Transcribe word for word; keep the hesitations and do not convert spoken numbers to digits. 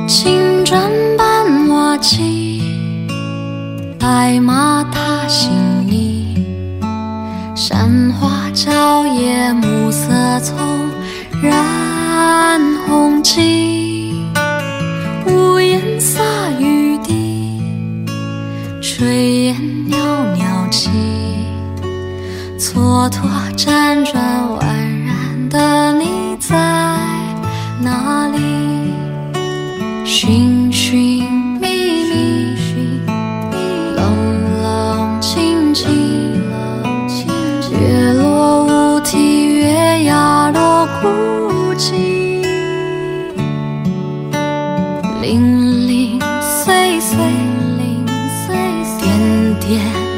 青砖伴瓦漆，白马踏新泥，山花蕉叶暮色丛染红旗，屋檐洒雨滴，炊烟袅袅起，蹉跎辗转宛然的你在哪里？寻寻觅觅，冷冷清清，月落乌啼，月牙落孤寂，零零碎碎，点点